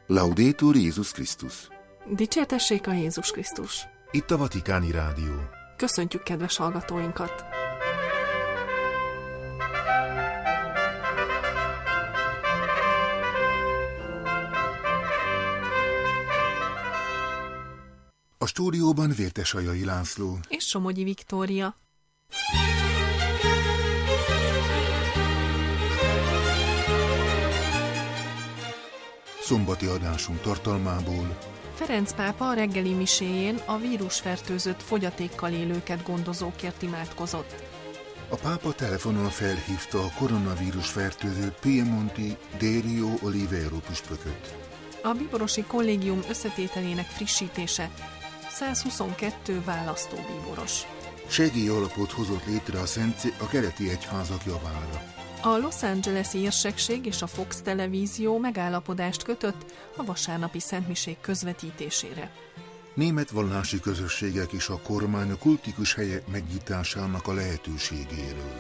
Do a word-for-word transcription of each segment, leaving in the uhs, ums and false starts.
Laudetur Jézus Krisztus. Dicsértessék a Jézus Krisztus. Itt a Vatikáni Rádió. Köszöntjük kedves hallgatóinkat! A stúdióban Vértesajai László és Somogyi Viktória. Szombati adásunk tartalmából: Ferenc pápa a reggeli miséjén a vírusfertőzött fogyatékkal élőket gondozókért imádkozott. A pápa telefonon felhívta a koronavírus fertőzött Piemonti Derio Olivero püspököt. A bíborosi kollégium összetételének frissítése, százhuszonkettő választó bíboros. Segély alapot hozott létre a Szent a keleti egyházak javára. A Los Angeles-i érsekség és a Fox televízió megállapodást kötött a vasárnapi szentmisék közvetítésére. Német vallási közösségek és a kormány a kultikus helyek megnyitásának a lehetőségéről.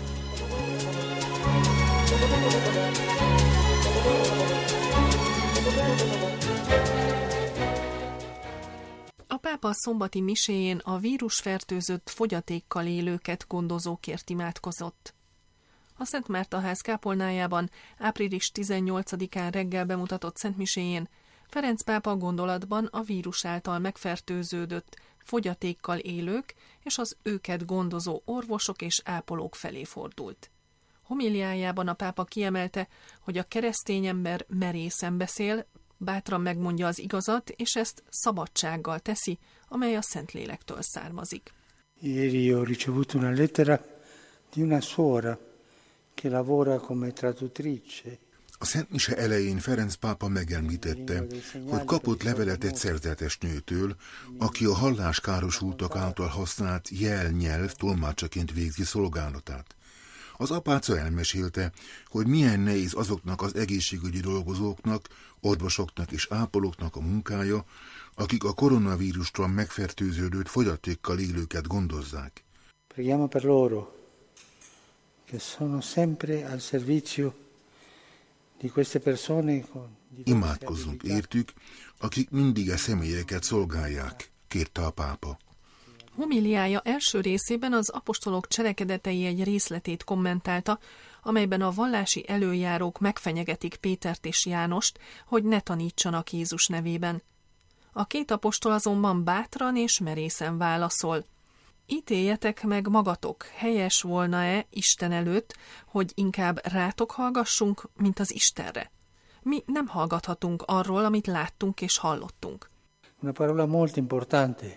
A pápa a szombati miséjén a vírusfertőzött fogyatékkal élőket gondozókért imádkozott. A Szent Márta-ház kápolnájában április tizennyolcadikán reggel bemutatott szentmiséjén Ferenc pápa gondolatban a vírus által megfertőződött fogyatékkal élők és az őket gondozó orvosok és ápolók felé fordult. Homiliájában a pápa kiemelte, hogy a keresztény ember merészen beszél, bátran megmondja az igazat, és ezt szabadsággal teszi, amely a Szentlélektől származik. Ieri ho ricevuto una lettera di una suora che lavora come traduttrice. A Szent Mise elején Ferenc pápa megemlítette, hogy kapott levelet egy szerzetes nőtől, aki a halláskárosultak által használt jelnyelv tolmácsaként végzi szolgálatát. Az apáca elmesélte, hogy milyen nehéz azoknak az egészségügyi dolgozóknak, orvosoknak és ápolóknak a munkája, akik a koronavírustól megfertőződött fogyatékkal élőket gondozzák. Preghiamo per loro, che sono sempre al servizio di queste persone con Imádkozzunk értük, akik mindig a személyeket szolgálják, kérte a pápa. Homiliája első részében az apostolok cselekedetei egy részletét kommentálta, amelyben a vallási előjárók megfenyegetik Pétert és Jánost, hogy ne tanítsanak Jézus nevében. A két apostol azonban bátran és merészen válaszol. Ítéljetek meg magatok, helyes volna-e Isten előtt, hogy inkább rátok hallgassunk, mint az Istenre? Mi nem hallgathatunk arról, amit láttunk és hallottunk. Una parola molto importante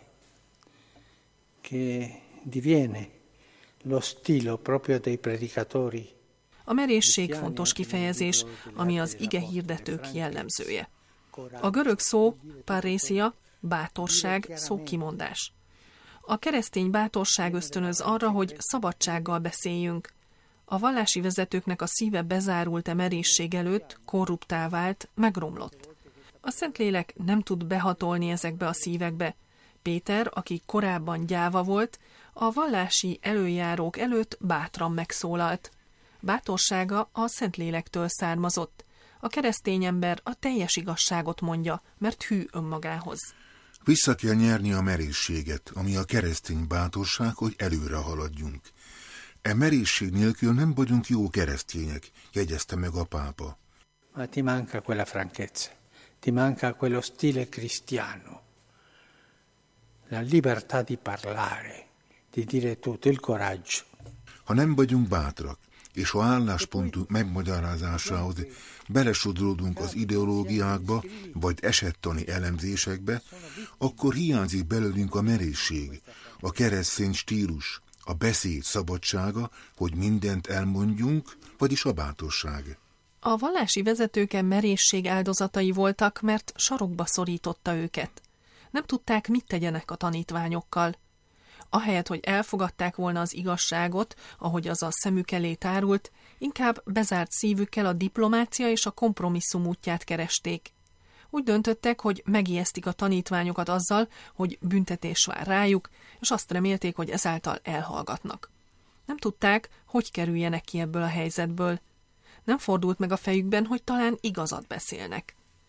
che diviene lo stile proprio dei predicatori. A merészség fontos kifejezés, ami az ige hirdetők jellemzője. A görög szó parésia, bátorság, szókimondás. A keresztény bátorság ösztönöz arra, hogy szabadsággal beszéljünk. A vallási vezetőknek a szíve bezárult e merészség előtt, korruptá vált, megromlott. A Szentlélek nem tud behatolni ezekbe a szívekbe. Péter, aki korábban gyáva volt, a vallási előjárók előtt bátran megszólalt. Bátorsága a Szentlélektől származott. A keresztény ember a teljes igazságot mondja, mert hű önmagához. Vissza kell nyerni a merészséget, ami a keresztény bátorság, hogy előre haladjunk. E merészség nélkül nem vagyunk jó keresztények, jegyezte meg a pápa. Ma ti manca quella franchezza, ti manca quello stile cristiano, la libertà di parlare, di dire tutto, il coraggio. Ha nem vagyunk bátrak, és a álláspontunk megmagyarázásához belesodródunk az ideológiákba, vagy esettani elemzésekbe, akkor hiányzik belőlünk a merészség, a keresztény stílus, a beszéd szabadsága, hogy mindent elmondjunk, vagyis a bátorság. A vallási vezetők merészség áldozatai voltak, mert sarokba szorította őket. Nem tudták, mit tegyenek a tanítványokkal. Ahelyett, hogy elfogadták volna az igazságot, ahogy az a szemük elé tárult, inkább bezárt szívükkel a diplomácia és a kompromisszum útját keresték. Úgy döntöttek, hogy megijesztik a tanítványokat azzal, hogy büntetés vár rájuk, és azt remélték, hogy ezáltal elhallgatnak. Nem tudták, hogy kerüljenek ki ebből a helyzetből. Nem fordult meg a fejükben, hogy talán igazat beszélnek.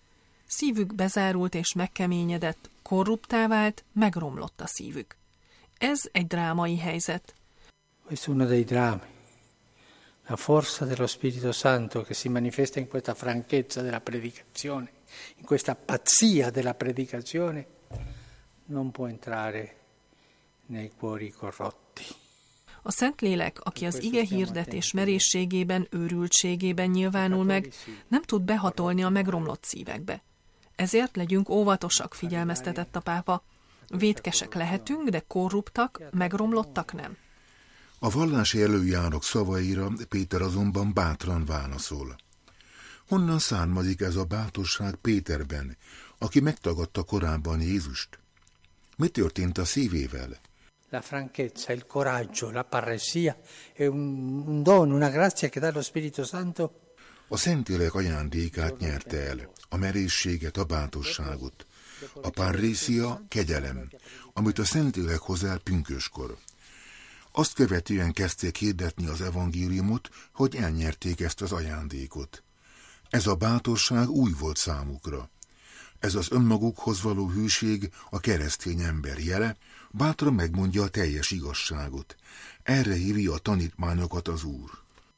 Szívük bezárult és megkeményedett, korruptá vált, megromlott a szívük. Ez egy drámai helyzet. Questo è uno dei drammi. La forza dello Spirito Santo che si manifesta in questa franchezza della predicazione, in questa pazzia della predicazione, non può entrare nei cuori corrotti. A Szentlélek, aki az ige hirdetés merészségében, őrültségében nyilvánul meg, nem tud behatolni a megromlott szívekbe. Ezért legyünk óvatosak, figyelmeztetett a pápa. Vétkesek lehetünk, de korruptak, megromlottak nem. A vallási előjárok szavaira Péter azonban bátran válaszol. Honnan származik ez a bátorság Péterben, aki megtagadta korábban Jézust? Mi történt a szívével? La franchezza, il coraggio, la parresia è un, un dono, una grazia che dà lo Spirito Santo. A Szentlélek ajándékát nyerte el, a merészséget, a bátorságot. A parresia kegyelem, amit a Szentlélek hoz el pünköskor. Azt követően kezdték hirdetni az evangéliumot, hogy elnyerték ezt az ajándékot. Ez a bátorság új volt számukra. Ez az önmagukhoz való hűség a keresztény ember jele, bátran megmondja a teljes igazságot. Erre hívja a tanítványokat az Úr.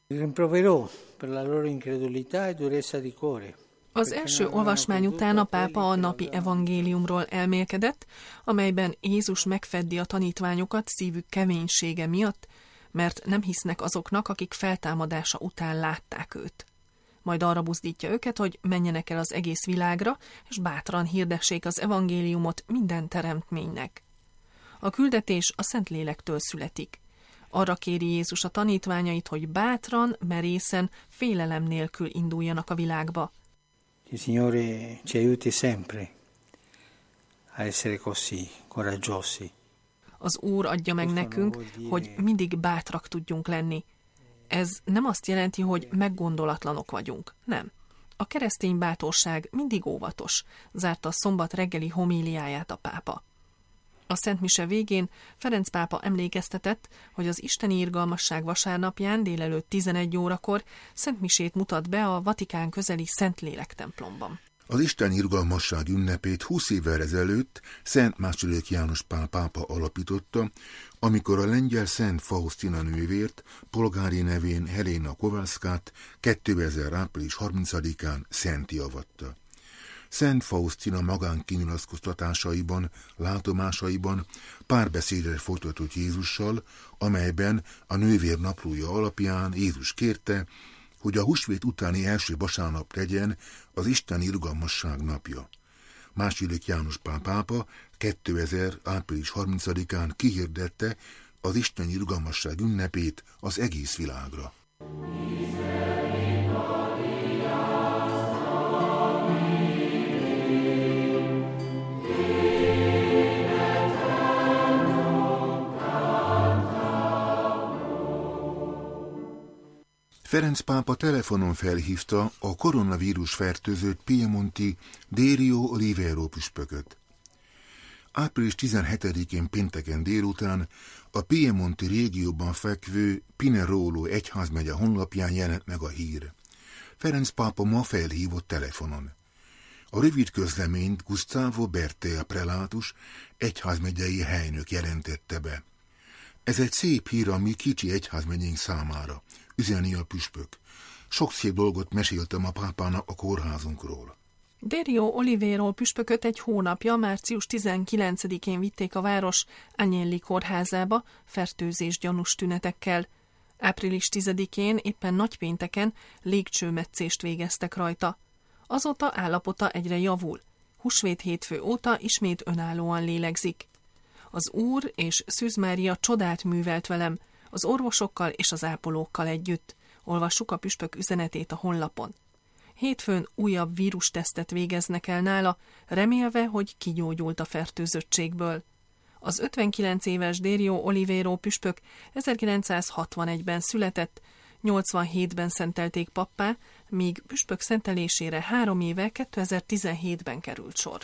Az első olvasmány után a pápa a napi evangéliumról elmélkedett, amelyben Jézus megfeddi a tanítványokat szívük keménysége miatt, mert nem hisznek azoknak, akik feltámadása után látták őt. Majd arra buzdítja őket, hogy menjenek el az egész világra, és bátran hirdessék az evangéliumot minden teremtménynek. A küldetés a Szentlélektől születik. Arra kéri Jézus a tanítványait, hogy bátran, merészen, félelem nélkül induljanak a világba. Il Signore ci aiuti sempre a essere così coraggiosi. Az Úr adja meg nekünk, hogy mindig bátrak tudjunk lenni. Ez nem azt jelenti, hogy meggondolatlanok vagyunk. Nem. A keresztény bátorság mindig óvatos, zárta a szombat reggeli homíliáját a pápa. A Szent Mise végén Ferenc pápa emlékeztetett, hogy az isteni irgalmasság vasárnapján délelőtt tizenegy órakor Szent Misét mutat be a Vatikán közeli Szentlélek templomban. Az Isten irgalmasság ünnepét húsz évvel ezelőtt Szent második János Pál pápa alapította, amikor a lengyel Szent Faustina nővért, polgári nevén Helena Kowalskát kétezer április harmincadikán szentté avatta. Szent Faustina magánkinyilatkoztatásaiban, látomásaiban párbeszédet folytatott Jézussal, amelyben a nővér naplója alapján Jézus kérte, hogy a húsvét utáni első vasárnap legyen az Isten irgalmasság napja. Második János Pál pápa kétezer április harmincadikán kihirdette az Isten irgalmasság ünnepét az egész világra. Ferenc pápa telefonon felhívta a koronavírus fertőzött piemonti Derio Olivero püspököt. április tizenhetedikén pénteken délután a piemonti régióban fekvő Pinerolo egyházmegye honlapján jelent meg a hír. Ferenc pápa ma felhívott telefonon. A rövid közleményt Gustavo Bertea prelátus egyházmegyei helynök jelentette be. Ez egy szép hír a mi kicsi egyházmegyénk számára, üzeni a püspök. Sok szép dolgot meséltem a pápának a kórházunkról. Derio Olivero püspököt egy hónapja, március tizenkilencedikén vitték a város Agnelli kórházába fertőzés gyanús tünetekkel. április tizedikén, éppen nagypénteken légcsőmetszést végeztek rajta. Azóta állapota egyre javul. Húsvét hétfő óta ismét önállóan lélegzik. Az Úr és Szűz Mária csodát művelt velem, az orvosokkal és az ápolókkal együtt. Olvassuk a püspök üzenetét a honlapon. Hétfőn újabb vírustesztet végeznek el nála, remélve, hogy kigyógyult a fertőzöttségből. Az ötvenkilenc éves Derio Olivero püspök ezerkilencszázhatvanegyben született, nyolcvanhétben szentelték pappá, míg püspök szentelésére három éve kétezer-tizenhétben került sor.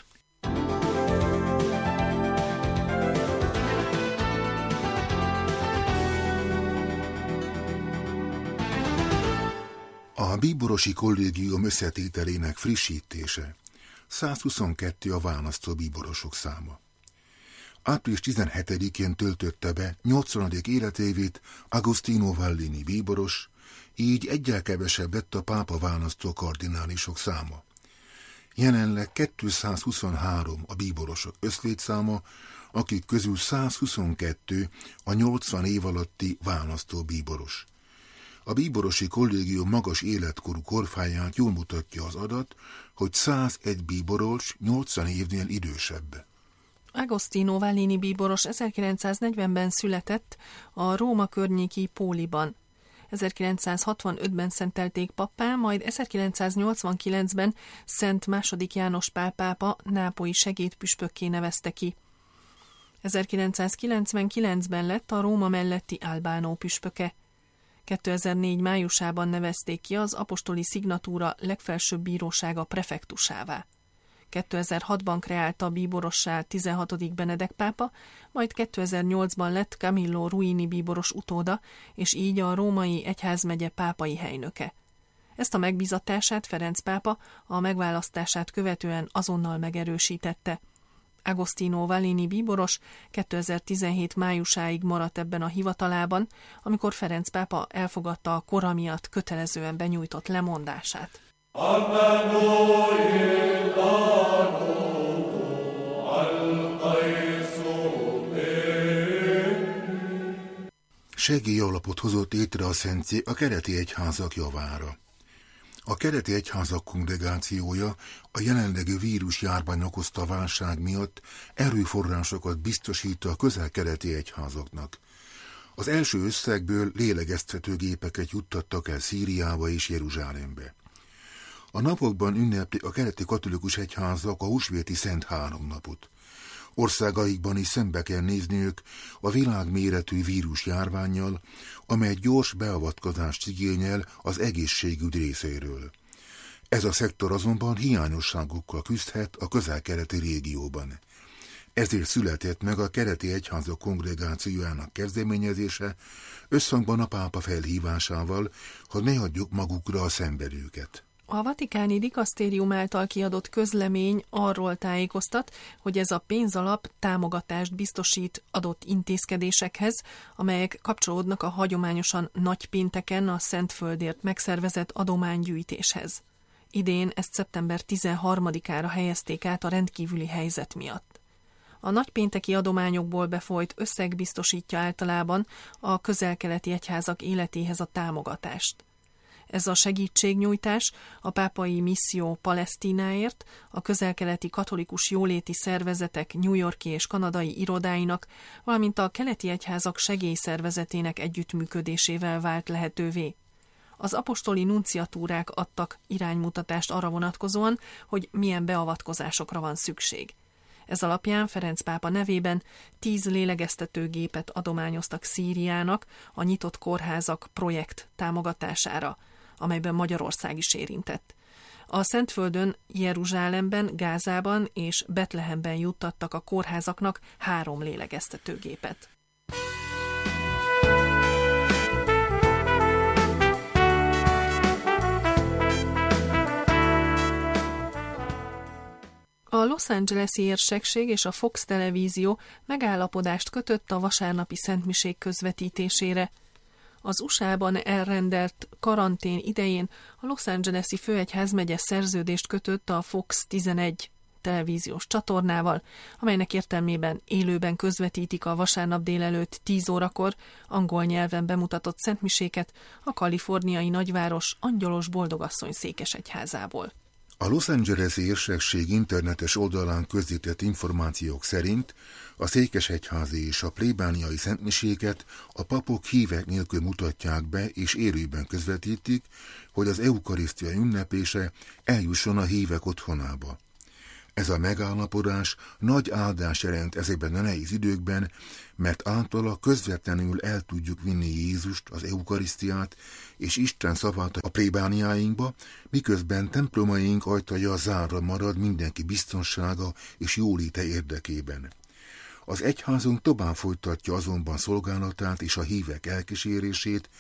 A bíborosi kollégium összetételének frissítése. százhuszonkettő a választó bíborosok száma. április tizenhetedikén töltötte be nyolcvanadik életévét Agostino Vallini bíboros, így egyel kevesebb lett a pápa választó kardinálisok száma. Jelenleg kétszázhuszonhárom a bíborosok összlétszáma, akik közül százhuszonkettő a nyolcvan év alatti választó bíboros. A bíborosi kollégium magas életkorú korfáját jól mutatja az adat, hogy százegy bíboros nyolcvan évnél idősebb. Agostino Vallini bíboros ezerkilencszáznegyvenben született a Róma környéki Póliban. ezerkilencszázhatvanötben szentelték pappá, majd ezerkilencszáznyolcvankilencben Szent második János Pál pápa nápolyi segédpüspökké nevezte ki. ezerkilencszázkilencvenkilencben lett a Róma melletti Albánó püspöke. kétezer-négy májusában nevezték ki az apostoli szignatúra legfelsőbb bírósága prefektusává. kétezer-hatban kreálta a bíborossá tizenhatodik Benedek pápa, majd kétezer-nyolcban lett Camillo Ruini bíboros utóda, és így a római egyházmegye pápai helynöke. Ezt a megbízatását Ferenc pápa a megválasztását követően azonnal megerősítette. Agostino Vallini bíboros kétezer-tizenhét májusáig maradt ebben a hivatalában, amikor Ferenc pápa elfogadta a kora miatt kötelezően benyújtott lemondását. Segélyalapot hozott létre a szentszék a kereti egyházak javára. A kereti egyházak kongregációja a jelenlegi vírusjárvány okozta válság miatt erőforrásokat biztosít a közel-keleti egyházaknak. Az első összegből lélegeztetőgépeket juttattak el Szíriába és Jeruzsálembe. A napokban ünneplik a keleti katolikus egyházak a húsvéti Szent Háromnapot. Országaikban is szembe kell nézniük a világméretű vírusjárvánnyal, amely gyors beavatkozást igényel az egészségügy részéről. Ez a szektor azonban hiányosságokkal küzdhet a közel-keleti régióban. Ezért született meg a keleti egyházak kongregációjának kezdeményezése, összhangban a pápa felhívásával, hogy ne hagyjuk magukra a szenvedőket. A vatikáni dikasztérium által kiadott közlemény arról tájékoztat, hogy ez a pénzalap támogatást biztosít adott intézkedésekhez, amelyek kapcsolódnak a hagyományosan nagypénteken a Szentföldért megszervezett adománygyűjtéshez. Idén ezt szeptember tizenharmadikára helyezték át a rendkívüli helyzet miatt. A nagypénteki adományokból befolyt összeg biztosítja általában a közel-keleti egyházak életéhez a támogatást. Ez a segítségnyújtás a pápai misszió Palesztináért, a közel-keleti katolikus jóléti szervezetek New Yorki és kanadai irodáinak, valamint a keleti egyházak segélyszervezetének együttműködésével vált lehetővé. Az apostoli nunciatúrák adtak iránymutatást arra vonatkozóan, hogy milyen beavatkozásokra van szükség. Ez alapján Ferenc pápa nevében tíz lélegeztetőgépet adományoztak Szíriának a nyitott kórházak projekt támogatására, amelyben Magyarország is érintett. A Szentföldön, Jeruzsálemben, Gázában és Betlehemben juttattak a kórházaknak három lélegeztetőgépet. A Los Angeles-i érsekség és a Fox televízió megállapodást kötött a vasárnapi szentmisék közvetítésére. Az u es á-ban elrendelt karantén idején a Los Angeles-i főegyházmegye szerződést kötött a Fox tizenegy televíziós csatornával, amelynek értelmében élőben közvetítik a vasárnap délelőtt tíz órakor angol nyelven bemutatott szentmiséket a kaliforniai nagyváros Angyolos Boldogasszony székesegyházából. A Los Angeles-i érsekség internetes oldalán közzétett információk szerint a székesegyházi és a plébániai szentmiséket a papok hívek nélkül mutatják be és élőben közvetítik, hogy az eukarisztia ünnepése eljusson a hívek otthonába. Ez a megállapodás nagy áldás jelent ezekben a nehéz időkben, mert általa közvetlenül el tudjuk vinni Jézust, az eukarisztiát és Isten szavát a plébániáinkba, miközben templomaink ajtaja zárva marad mindenki biztonsága és jóléte érdekében. Az egyházunk tovább folytatja azonban szolgálatát és a hívek elkísérését,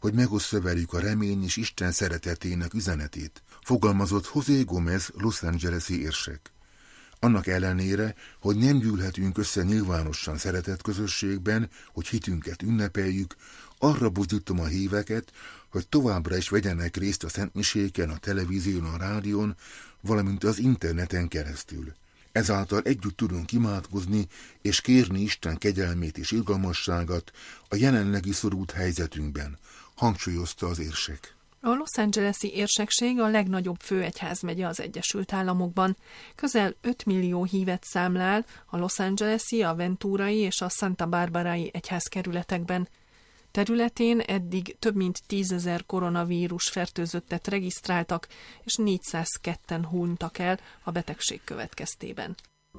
hogy megosztja velük a remény és Isten szeretetének üzenetét, fogalmazott José Gómez Los Angeles-i érsek. Annak ellenére, hogy nem gyűlhetünk össze nyilvánosan szeretett közösségben, hogy hitünket ünnepeljük, arra buzdítom a híveket, hogy továbbra is vegyenek részt a szentmiséken, a televízión, a rádión, valamint az interneten keresztül. Ezáltal együtt tudunk imádkozni és kérni Isten kegyelmét és irgalmasságát a jelenlegi szorult helyzetünkben, hangsúlyozta az érsek. A Los Angeles-i érsekség a legnagyobb főegyházmegye az Egyesült Államokban. Közel öt millió hívet számlál a Los Angeles-i, a Venturai és a Santa Barbarai egyházkerületekben. Területén eddig több mint tízezer koronavírus fertőzöttet regisztráltak, és négyszázketten hunytak el a betegség következtében.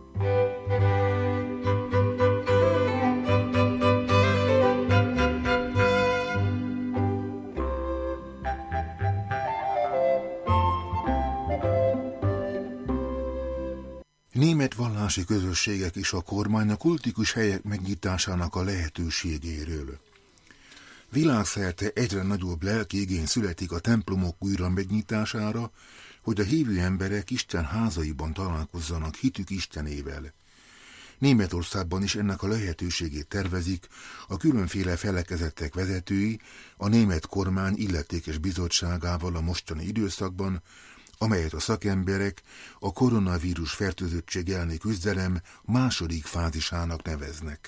Német vallási közösségek és a kormány a kultikus helyek megnyitásának a lehetőségéről. Világszerte egyre nagyobb lelki igény születik a templomok újra megnyitására, hogy a hívő emberek Isten házaiban találkozzanak hitük Istenével. Németországban is ennek a lehetőségét tervezik a különféle felekezetek vezetői a német kormány illetékes bizottságával a mostani időszakban, amelyet a szakemberek a koronavírus fertőzöttség elleni küzdelem második fázisának neveznek.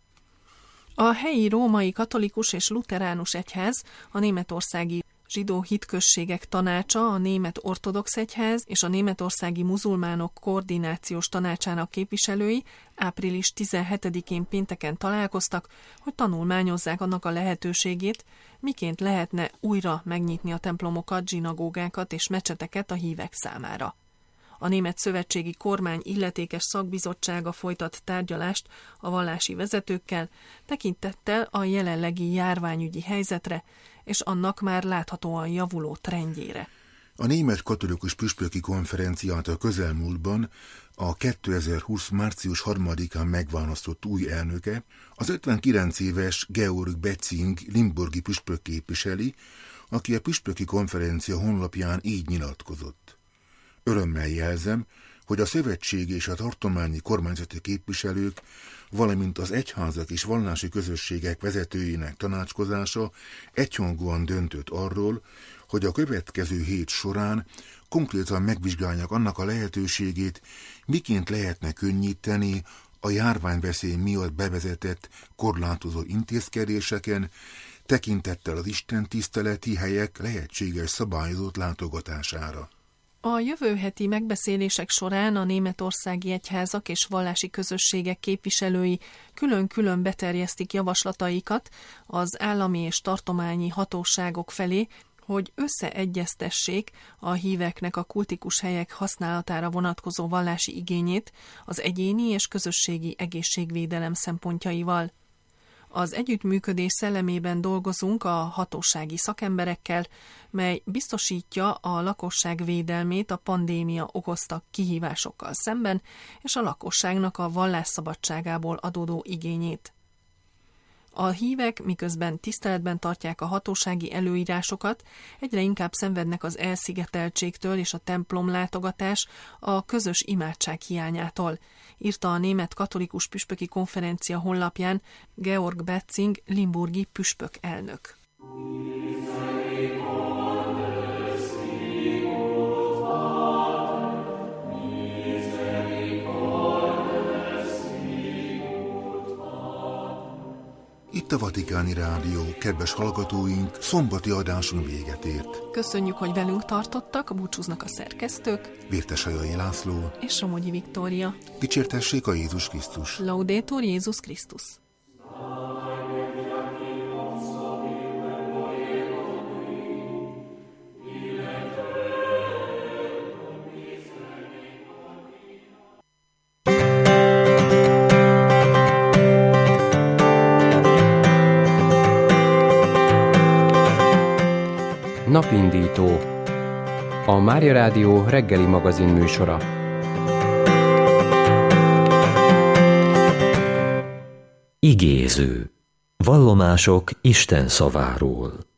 A helyi római katolikus és luteránus egyház, a németországi zsidó hitközségek tanácsa, a német ortodox egyház és a németországi muzulmánok koordinációs tanácsának képviselői április tizenhetedikén pénteken találkoztak, hogy tanulmányozzák annak a lehetőségét, miként lehetne újra megnyitni a templomokat, zsinagógákat és mecseteket a hívek számára. A német szövetségi kormány illetékes szakbizottsága folytat tárgyalást a vallási vezetőkkel, tekintettel a jelenlegi járványügyi helyzetre és annak már láthatóan javuló trendjére. A Német Katolikus Püspöki Konferenciát a közelmúltban a kétezer-húsz. március harmadikán megválasztott új elnöke, az ötvenkilenc éves Georg Betzing limburgi püspök képviseli, aki a Püspöki Konferencia honlapján így nyilatkozott. Örömmel jelzem, hogy a szövetség és a tartományi kormányzati képviselők, valamint az egyházak és vallási közösségek vezetőinek tanácskozása egyhangúan döntött arról, hogy a következő hét során konkrétan megvizsgálják annak a lehetőségét, miként lehetne könnyíteni a járványveszély miatt bevezetett korlátozó intézkedéseken, tekintettel az istentiszteleti helyek lehetséges szabályozott látogatására. A jövő heti megbeszélések során a németországi egyházak és vallási közösségek képviselői külön-külön beterjesztik javaslataikat az állami és tartományi hatóságok felé, hogy összeegyeztessék a híveknek a kultikus helyek használatára vonatkozó vallási igényét az egyéni és közösségi egészségvédelem szempontjaival. Az együttműködés szellemében dolgozunk a hatósági szakemberekkel, mely biztosítja a lakosság védelmét a pandémia okozta kihívásokkal szemben, és a lakosságnak a vallásszabadságából adódó igényét. A hívek, miközben tiszteletben tartják a hatósági előírásokat, egyre inkább szenvednek az elszigeteltségtől és a templomlátogatás a közös imádság hiányától, írta a Német Katolikus Püspöki Konferencia honlapján Georg Betzing limburgi püspök elnök. Itt a Vatikáni Rádió, kedves hallgatóink, szombati adásunk véget ért. Köszönjük, hogy velünk tartottak, búcsúznak a szerkesztők, Vértesajai László és Somogyi Viktória. Dicsértessék a Jézus Krisztus! Laudetur Jézus Krisztus! Napindító, a Mária Rádió reggeli magazin műsora. Igéző. Vallomások Isten szaváról.